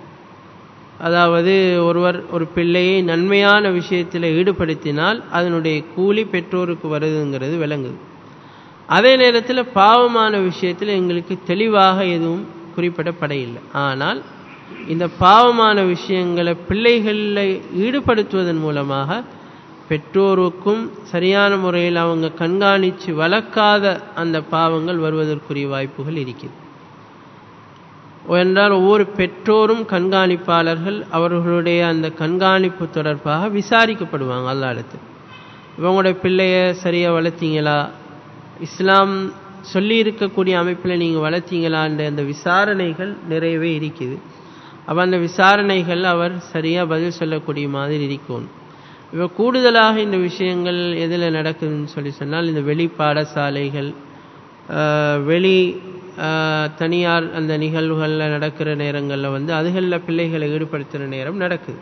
அதாவது ஒருவர் ஒரு பிள்ளையை நன்மையான விஷயத்தில் ஈடுபடுத்தினால் அதனுடைய கூலி பெற்றோருக்கு வருதுங்கிறது விளங்குது. அதே நேரத்தில் பாவமான விஷயத்தில் எங்களுக்கு தெளிவாக எதுவும் குறிப்பிடப்பட இல்லை. ஆனால் இந்த பாவமான விஷயங்களை பிள்ளைகளை ஈடுபடுத்துவதன் மூலமாக பெற்றோருக்கும் சரியான முறையில் அவங்க கண்காணித்து வளர்க்காத அந்த பாவங்கள் வருவதற்குரிய வாய்ப்புகள் இருக்குது. என்றால் ஒவ்வொரு பெற்றோரும் கண்காணிப்பாளர்கள், அவர்களுடைய அந்த கண்காணிப்பு தொடர்பாக விசாரிக்கப்படுவாங்க அல்லாஹ்விடத்தில். இவங்களுடைய பிள்ளைய சரியாக வளர்த்தீங்களா, இஸ்லாம் சொல்லி இருக்கக்கூடிய அமைப்பில் நீங்கள் வளர்த்தீங்களான்ற அந்த விசாரணைகள் நிறையவே இருக்குது. அப்போ அந்த விசாரணைகள் அவர் சரியாக பதில் சொல்லக்கூடிய மாதிரி இருக்கணும். இப்போ கூடுதலாக இந்த விஷயங்கள் எதில் நடக்குதுன்னு சொல்லி சொன்னால், இந்த வெளி பாடசாலைகள், வெளி தனியார் அந்த நிகழ்வுகளில் நடக்கிற நேரங்களில் வந்து அதுகளில் பிள்ளைகளை ஈடுபடுத்துகிற நேரம் நடக்குது.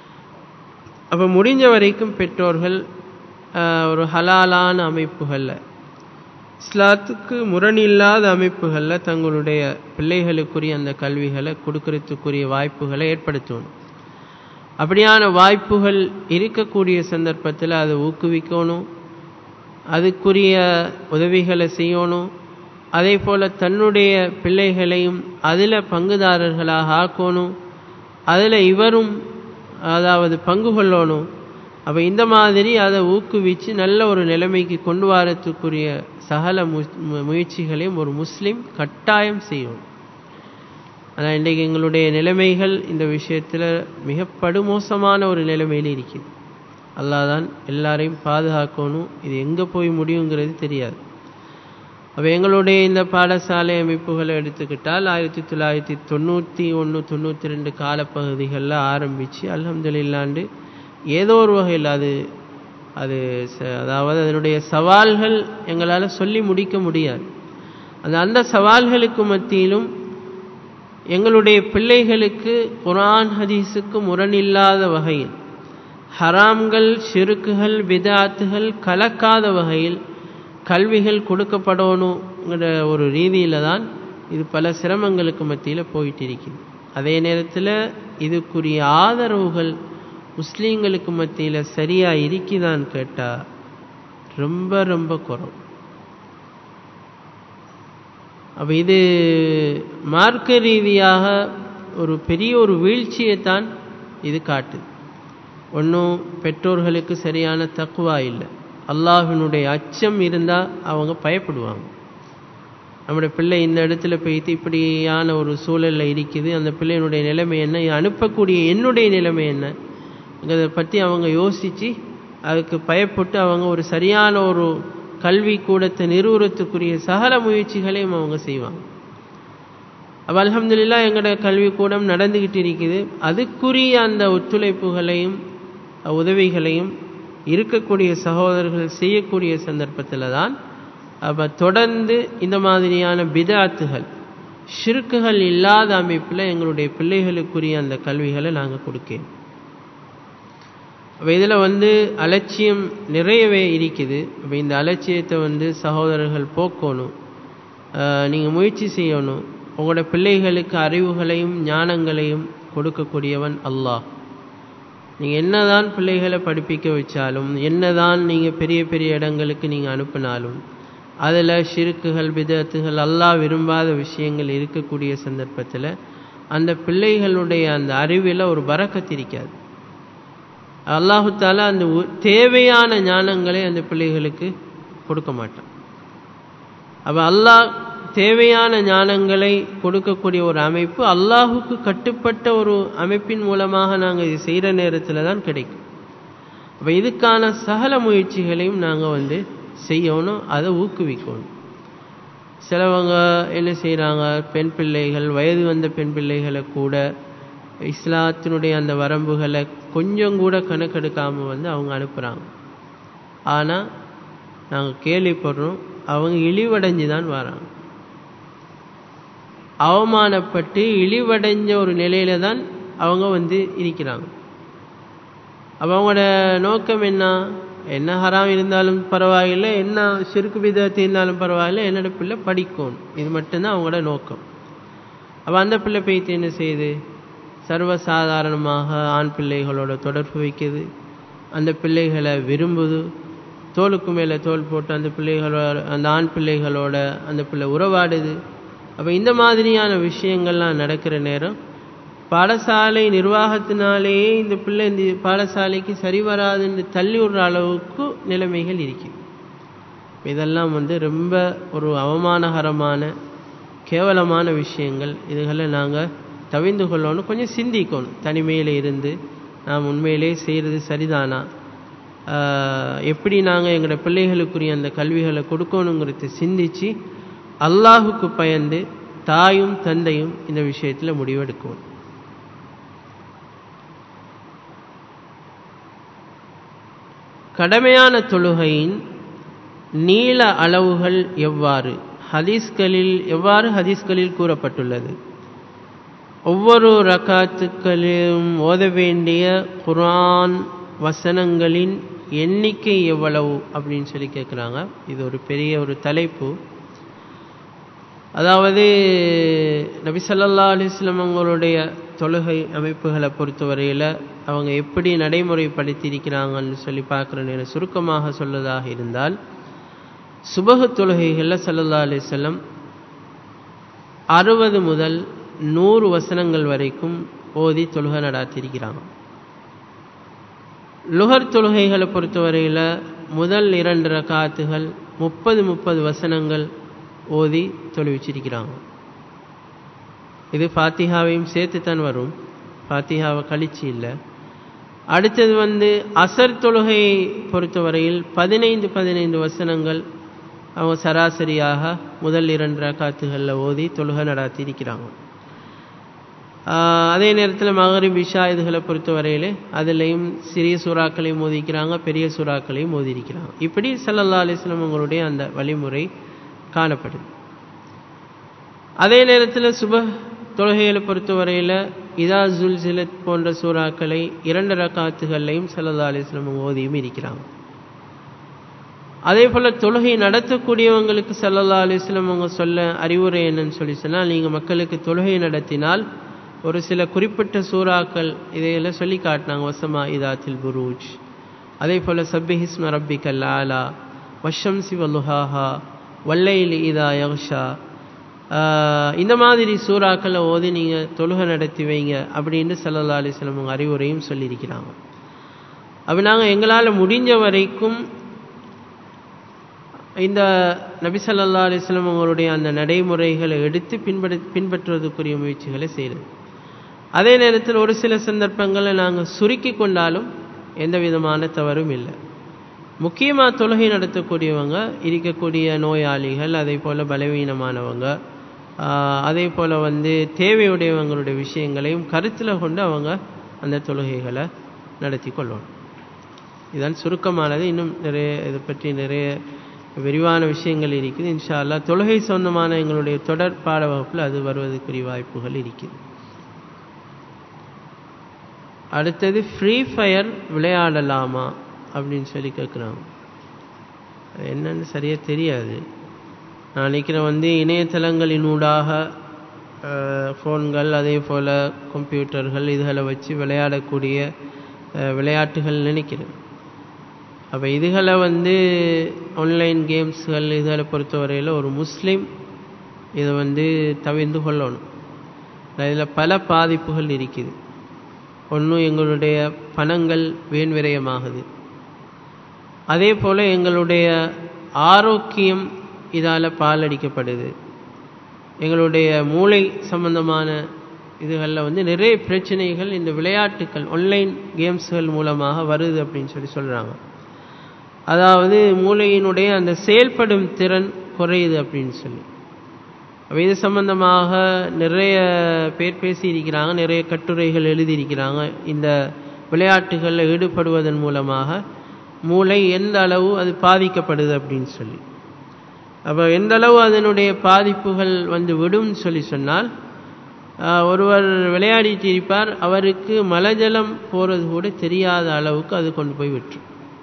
அப்போ முடிஞ்ச வரைக்கும் பெற்றோர்கள் ஒரு ஹலாலான அமைப்புகளில், இஸ்லாத்துக்கு முரணில்லாத அமைப்புகளில் தங்களுடைய பிள்ளைகளுக்குரிய அந்த கல்விகளை கொடுக்கறதுக்குரிய வாய்ப்புகளை ஏற்படுத்தணும். அப்படியான வாய்ப்புகள் இருக்கக்கூடிய சந்தர்ப்பத்தில் அதை ஊக்குவிக்கணும், அதுக்குரிய உதவிகளை செய்யணும். அதே போல் தன்னுடைய பிள்ளைகளையும் அதில் பங்குதாரர்களாக ஆக்கணும், அதில் இவரும் அதாவது பங்கு கொள்ளணும். அப்போ இந்த மாதிரி அதை ஊக்குவித்து நல்ல ஒரு நிலைமைக்கு கொண்டு வரத்துக்குரிய சகல முயற்சிகளையும் ஒரு முஸ்லீம் கட்டாயம் செய்யணும். ஆனால் இன்றைக்கு எங்களுடைய நிலைமைகள் இந்த விஷயத்தில் மிக படுமோசமான ஒரு நிலைமையில் இருக்குது. அல்லாஹ் தான் எல்லாரையும் பாதுகாக்கணும். இது எங்கே போய் முடியுங்கிறது தெரியாது. அப்போ எங்களுடைய இந்த பாடசாலை அமைப்புகளை எடுத்துக்கிட்டால் ஆயிரத்தி தொள்ளாயிரத்தி தொண்ணூற்றி ஒன்று தொண்ணூற்றி ரெண்டு காலப்பகுதிகளில் ஆரம்பித்து அல்ஹம்துலில்லாஹ் ஏதோ ஒரு வகையில் அது அது அதாவது அதனுடைய சவால்கள் எங்களால் சொல்லி முடிக்க முடியாது. அந்த அந்த சவால்களுக்கு மத்தியிலும் எங்களுடைய பிள்ளைகளுக்கு குர்ஆன் ஹதீஸுக்கு முரணில்லாத வகையில் ஹராம்கள் ஷிர்க்குகள் பிதாத்துகள் கலக்காத வகையில் கல்விகள் கொடுக்கப்படணுங்கிற ஒரு ரீதியில் தான் இது பல சிரமங்களுக்கு மத்தியில் போயிட்டு இருக்குது. அதே நேரத்தில் இதுக்குரிய ஆதரவுகள் முஸ்லீம்களுக்கு மத்தியில் சரியாக இருக்குதான்னு கேட்டால் ரொம்ப ரொம்ப குறைவு. அப்போ இது மார்க்க ரீதியாக ஒரு பெரிய ஒரு வீழ்ச்சியைத்தான் இது காட்டுது. ஒன்றும் பெற்றோர்களுக்கு சரியான தக்வா இல்லை, அல்லாஹ்வினுடைய அச்சம் இருந்தால் அவங்க பயப்படுவாங்க. நம்முடைய பிள்ளை இந்த இடத்துல போய்த்து இப்படியான ஒரு சூழலில் இருக்குது, அந்த பிள்ளையினுடைய நிலைமை என்ன, அனுப்பக்கூடிய என்னுடைய நிலைமை என்னங்கிறத பற்றி அவங்க யோசித்து அதுக்கு பயப்பட்டு அவங்க ஒரு சரியான ஒரு கல்வி கூடத்தை நிறுவனத்துக்குரிய சகல முயற்சிகளையும் அவங்க செய்வாங்க. அப்போ அல்ஹம்துலில்லாஹ் எங்களோட கல்விக்கூடம் நடந்துக்கிட்டு இருக்குது. அதுக்குரிய அந்த ஒத்துழைப்புகளையும் உதவிகளையும் இருக்கக்கூடிய சகோதரர்கள் செய்யக்கூடிய சந்தர்ப்பத்தில் தான் அப்போ தொடர்ந்து இந்த மாதிரியான பிதாத்துகள் ஷிர்க்குகள் இல்லாத அமைப்பில் எங்களுடைய பிள்ளைகளுக்குரிய அந்த கல்விகளை நாங்கள் கொடுக்கேன். அப்போ இதில் வந்து அலட்சியம் நிறையவே இருக்குது. அப்போ இந்த அலட்சியத்தை வந்து சகோதரர்கள் போக்கணும், நீங்கள் முயற்சி செய்யணும். உங்களோட பிள்ளைகளுக்கு அறிவுகளையும் ஞானங்களையும் கொடுக்கக்கூடியவன் அல்லாஹ். நீங்கள் என்ன தான் பிள்ளைகளை படிப்பிக்க வச்சாலும், என்ன தான் நீங்கள் பெரிய பெரிய இடங்களுக்கு நீங்கள் அனுப்பினாலும், அதில் ஷிர்க்குகள் பிதத்துகள் அல்லாஹ் விரும்பாத விஷயங்கள் இருக்கக்கூடிய சந்தர்ப்பத்தில் அந்த பிள்ளைகளுடைய அந்த அறிவில் ஒரு பரக்கத் இருக்காது. அல்லாஹு தஆலா அந்த தேவையான ஞானங்களை அந்த பிள்ளைகளுக்கு கொடுக்க மாட்டான். அப்போ அல்லாஹ் தேவையான ஞானங்களை கொடுக்கக்கூடிய ஒரு அமைப்பு அல்லாஹுக்கு கட்டுப்பட்ட ஒரு அமைப்பின் மூலமாக நாங்கள் இது செய்கிற நேரத்தில் தான் கிடைக்கும். அப்போ இதுக்கான சகல முயற்சிகளையும் நாங்கள் வந்து செய்யணும், அதை ஊக்குவிக்கணும். சிலவங்க என்ன செய்கிறாங்க, பெண் பிள்ளைகள் வயது வந்த பெண் பிள்ளைகளை கூட இஸ்லாத்தினுடைய அந்த வரம்புகளை கொஞ்சம் கூட கணக்கெடுக்காமல் வந்து அவங்க அனுப்புகிறாங்க. ஆனால் நாங்கள் கேள்விப்படுறோம் அவங்க இழிவடைஞ்சு தான் வராங்க. அவமானப்பட்டு இழிவடைஞ்ச ஒரு நிலையில தான் அவங்க வந்து இருக்கிறாங்க. அப்போ அவங்களோட நோக்கம் என்ன, என்ன ஹராம் இருந்தாலும் பரவாயில்லை, என்ன ஷிர்க் பிதத் இருந்தாலும் பரவாயில்லை, என்னோட பிள்ளை படிக்கணும், இது மட்டும்தான் அவங்களோட நோக்கம். அப்போ அந்த பிள்ளை போய்த்து என்ன செய்யுது, சர்வசாதாரணமாக ஆண் பிள்ளைகளோட தொடர்பு வைக்குது, அந்த பிள்ளைகளை விரும்புது, தோளுக்கு மேலே தோல் போட்டு அந்த பிள்ளைகளோட அந்த ஆண் பிள்ளைகளோட அந்த பிள்ளை உறவாடுது. அப்போ இந்த மாதிரியான விஷயங்கள்லாம் நடக்கிற நேரம் பாடசாலை நிர்வாகத்தினாலேயே இந்த பிள்ளை இந்த பாடசாலைக்கு சரி வராதுன்னு தள்ளி விடுற அளவுக்கு நிலைமைகள் இருக்குது. இதெல்லாம் வந்து ரொம்ப ஒரு அவமானகரமான கேவலமான விஷயங்கள். இதுகளை நாங்கள் தவிர்ந்து கொள்ளணும், கொஞ்சம் சிந்திக்கணும். தனிமையில் இருந்து நாம் உண்மையிலே செய்கிறது சரிதானா, எப்படி நாங்கள் எங்களோட பிள்ளைகளுக்குரிய அந்த கல்விகளை கொடுக்கணுங்கிறத சிந்தித்து அல்லாஹுக்கு பயந்து தாயும் தந்தையும் இந்த விஷயத்தில் முடிவெடுக்கணும். கடமையான தொழுகையின் நீள அளவுகள் எவ்வாறு ஹதீஸ்களில் எவ்வாறு ஹதீஸ்களில் கூறப்பட்டுள்ளது, ஒவ்வொரு ரக்காத்துக்களிலும் ஓத வேண்டிய குர்ஆன் வசனங்களின் எண்ணிக்கை எவ்வளவு அப்படின்னு சொல்லி கேட்குறாங்க. இது ஒரு பெரிய ஒரு தலைப்பு. அதாவது நபி ஸல்லல்லாஹு அலைஹி வஸல்லம் அவங்களுடைய தொழுகை அமைப்புகளை பொறுத்தவரையில் அவங்க எப்படி நடைமுறைப்படுத்தியிருக்கிறாங்கன்னு சொல்லி பார்க்குற நேரம் சுருக்கமாக சொல்லதாக இருந்தால், சுபஹ் தொழுகைகளில் ஸல்லல்லாஹு அலைஹி வஸல்லம் அறுபது முதல் நூறு வசனங்கள் வரைக்கும் ஓதி தொழுகை நடாத்திருக்கிறாங்க. லுஹர் தொழுகைகளை பொறுத்தவரையில் முதல் இரண்டு ரக்காத்துகள் முப்பது முப்பது வசனங்கள் ஓதி தொழுவிச்சிருக்கிறாங்க. இது ஃபாத்திஹாவையும் சேர்த்து தான் வரும், ஃபாத்திஹாவை கழிச்சு இல்லை. அடுத்தது வந்து அசர் தொழுகையை பொறுத்தவரையில் பதினைந்து பதினைந்து வசனங்கள் அவங்க சராசரியாக முதல் இரண்டு ரக்காத்துகளில் ஓதி தொழுகை நடாத்தி இருக்கிறாங்க. அதே நேரத்தில் மகரிப் இஷா இதுகளை பொறுத்தவரையிலே அதுலேயும் சிறிய சூறாக்களையும் மோதிக்கிறாங்க, பெரிய சூறாக்களையும் மோதிருக்கிறாங்க. இப்படி ஸல்லல்லாஹு அலைஹி வஸல்லம் அவங்களுடைய அந்த வழிமுறை காணப்படுது. அதே நேரத்தில் சுபஹ் தொழுகைகளை பொறுத்தவரையில் இதா ஜுல்சிலத் போன்ற சூறாக்களை இரண்டு ரக்காத்துகள்லையும் ஸல்லல்லாஹு அலைஹி வஸல்லம் ஓதியும் இருக்கிறாங்க. அதே போல் தொழுகை நடத்தக்கூடியவங்களுக்கு ஸல்லல்லாஹு அலைஹி வஸல்லம் அவங்க சொல்ல அறிவுரை என்னன்னு சொல்லி சொன்னால், நீங்கள் மக்களுக்கு தொழுகை நடத்தினால் ஒரு சில குறிப்பிட்ட சூறாக்கள் இதையெல்லாம் சொல்லி காட்டினாங்க. வசமா இதாத்தில் புரூஜ், அதே போல் சப்பிஹிஸ்ம ரப்பிக்கல் ஆலா, வஷம்சி வல்லுஹாஹா, வல்லைலி இதா யக்ஷா, இந்த மாதிரி சூறாக்களை ஓதி நீங்கள் தொழுகை நடத்தி வைங்க அப்படின்னு ஸல்லல்லாஹு அலைஹி வஸல்லம் அவங்க அறிவுரையும் சொல்லியிருக்கிறாங்க. அப்போ நாங்கள் எங்களால் முடிஞ்ச வரைக்கும் இந்த நபி ஸல்லல்லாஹு அலைஹி வஸல்லம் அவங்களுடைய அந்த நடைமுறைகளை எடுத்து பின்பற்ற பின்பற்றுவதற்குரிய முயற்சிகளை செய்கிறது. அதே நேரத்தில் ஒரு சில சந்தர்ப்பங்களில் நாங்கள் சுருக்கி கொண்டாலும் எந்த விதமான தவறும் இல்லை. முக்கியமாக தொழுகை நடத்தக்கூடியவங்க, இருக்கக்கூடிய நோயாளிகள், அதே போல் பலவீனமானவங்க, அதே போல் வந்து தேவையுடையவங்களுடைய விஷயங்களையும் கருத்தில் கொண்டு அவங்க அந்த தொழுகைகளை நடத்தி கொள்ளணும். இதுதான் சுருக்கமானது. இன்னும் நிறைய இதை பற்றி நிறைய விரிவான விஷயங்கள் இருக்குது. இன்ஷா அல்லாஹ் தொழுகை சொந்தமான எங்களுடைய தொடர் பாட வகுப்பில் அது வருவதற்குரிய வாய்ப்புகள் இருக்குது. அடுத்தது ஃப்ரீ ஃபயர் விளையாடலாமா அப்படின்னு சொல்லி கேட்குறாங்க. அது என்னன்னு சரியாக தெரியாது. நான் நினைக்கிறேன் வந்து இணையதளங்களினூடாக ஃபோன்கள், அதே போல் கம்ப்யூட்டர்கள் இதுகளை வச்சு விளையாடக்கூடிய விளையாட்டுகள் நினைக்கிறேன். அப்போ இதுகளை வந்து ஆன்லைன் கேம்ஸ்கள் இதுகளை பொறுத்தவரையில் ஒரு முஸ்லீம் இதை வந்து தவிர்த்து கொள்ளணும். இதில் பல பாதிப்புகள் இருக்குது. ஒன்றும் எங்களுடைய பணங்கள் வீண் விரயமாகுது, அதே போல் எங்களுடைய ஆரோக்கியம் இதால் பாலடிக்கப்படுது, எங்களுடைய மூளை சம்பந்தமான இதுகளில் வந்து நிறைய பிரச்சனைகள் இந்த விளையாட்டுக்கள் ஆன்லைன் கேம்ஸ்கள் மூலமாக வருது அப்படின்னு சொல்லி சொல்கிறாங்க. அதாவது மூளையினுடைய அந்த செயல்படும் திறன் குறையுது அப்படின்னு சொல்லி. அப்போ இது சம்பந்தமாக நிறைய பேர் பேசியிருக்கிறாங்க, நிறைய கட்டுரைகள் எழுதியிருக்கிறாங்க. இந்த விளையாட்டுகளில் ஈடுபடுவதன் மூலமாக மூளை எந்த அளவு அது பாதிக்கப்படுது அப்படின்னு சொல்லி. அப்போ எந்த அளவு அதனுடைய பாதிப்புகள் வந்து விடும் சொல்லி சொன்னால், ஒருவர் விளையாடிட்டு இருப்பார், அவருக்கு மலஜலம் போகிறது கூட தெரியாத அளவுக்கு அது கொண்டு போய் விட்டுரும்.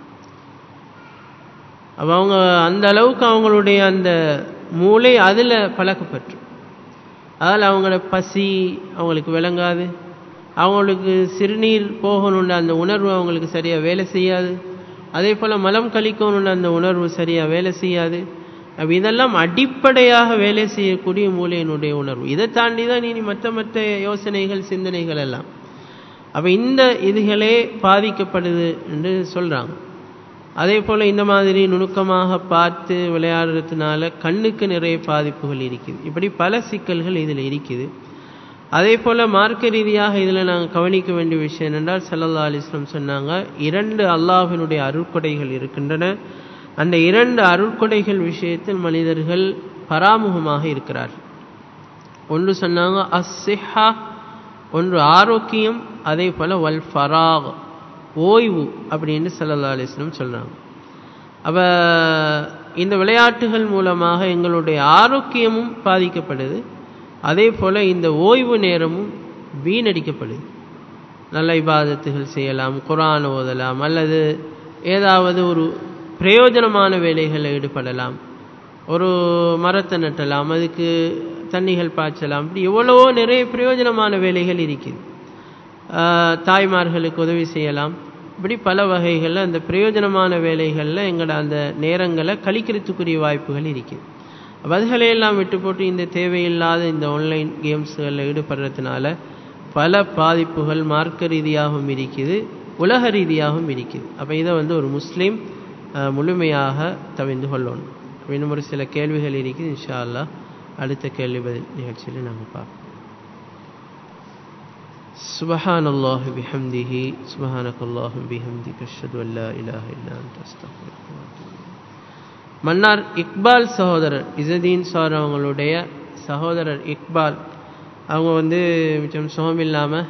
அப்போ அவங்க அந்த அளவுக்கு அவங்களுடைய அந்த மூளை அதில் பழக்கப்பட்டு, அதில் அவங்களோட பசி அவங்களுக்கு விளங்காது, அவங்களுக்கு சிறுநீர் போகணுன்ற அந்த உணர்வு அவங்களுக்கு சரியாக வேலை செய்யாது, அதே போல் மலம் கழிக்கணுன்ற அந்த உணர்வு சரியாக வேலை செய்யாது. அப்போ இதெல்லாம் அடிப்படையாக வேலை செய்யக்கூடிய மூளையினுடைய உணர்வு. இதை தாண்டி தான் இனி மற்ற மற்ற யோசனைகள் சிந்தனைகள் எல்லாம். அப்போ இந்த இதுகளே பாதிக்கப்படுது என்று சொல்கிறாங்க. அதே போல் இந்த மாதிரி நுணுக்கமாக பார்த்து விளையாடுறதுனால கண்ணுக்கு நிறைய பாதிப்புகள் இருக்குது. இப்படி பல சிக்கல்கள் இதில் இருக்குது. அதே போல் மார்க்க ரீதியாக இதில் நாங்கள் கவனிக்க வேண்டிய விஷயம் என்னென்றால், ஸல்லல்லாஹு அலைஹி வஸல்லம் சொன்னாங்க, இரண்டு அல்லாஹ்வினுடைய அருட்கொடைகள் இருக்கின்றன. அந்த இரண்டு அருட்கொடைகள் விஷயத்தில் மனிதர்கள் பராமுகமாக இருக்கிறார்கள். ஒன்று சொன்னாங்க அஸ்ஸிஹா, ஒன்று ஆரோக்கியம், அதே போல் வல் ஃபராக் ஓய்வு அப்படின்னு ஸல்லல்லாஹு அலைஹி வஸல்லம் சொல்கிறாங்க. அப்போ இந்த விளையாட்டுகள் மூலமாக எங்களுடைய ஆரோக்கியமும் பாதிக்கப்படுது, அதே போல் இந்த ஓய்வு நேரமும் வீணடிக்கப்படுது. நல்ல இபாதத்துகள் செய்யலாம், குர்ஆன் ஓதலாம், அல்லது ஏதாவது ஒரு பிரயோஜனமான வேலைகளில் ஈடுபடலாம், ஒரு மரத்தை நட்டலாம், அதுக்கு தண்ணிகள் பாய்ச்சலாம். இப்படி எவ்வளவோ நிறைய பிரயோஜனமான வேலைகள் இருக்குது. தாய்மார்களுக்கு உதவி செய்யலாம். இப்படி பல வகைகளில் அந்த பிரயோஜனமான வேலைகளில் எங்களோட அந்த நேரங்களை கழிக்கிறதுக்குரிய வாய்ப்புகள் இருக்குது. அதுகளையெல்லாம் விட்டு போட்டு இந்த தேவையில்லாத இந்த ஆன்லைன் கேம்ஸ்களில் ஈடுபடுறதுனால பல பாதிப்புகள் மார்க்க ரீதியாகவும் இருக்குது, உலக ரீதியாகவும் இருக்குது. அப்போ இதை வந்து ஒரு முஸ்லீம் முழுமையாக தவிர்த்து கொள்ளணும். இன்னும் ஒரு சில கேள்விகள் இருக்குது. இன்ஷா அல்லாஹ் அடுத்த கேள்வி பதில் நிகழ்ச்சியில் நாங்கள் பார்ப்போம். சுப்ஹானல்லாஹி பிஹம்திஹி சுப்ஹானக்கல்லாஹும்ம பிஹம்திக அஷ்ஹது அன் லா இலாஹா இல்லா அன்த அஸ்தக்ஃபிருக்க வ அத்தூபு இலைக். மன்னார் இக்பால் சகோதரர், இசதீன் சார் அவங்களுடைய சகோதரர் இக்பால், அவங்க வந்து மிச்சம் சுகம் இல்லாமல்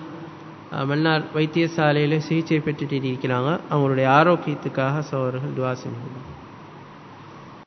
மன்னார் வைத்தியசாலையில் சிகிச்சை பெற்றுட்டு இருக்கிறாங்க. அவங்களுடைய ஆரோக்கியத்துக்காக சகோதரர்கள் துவா செய்யணும்.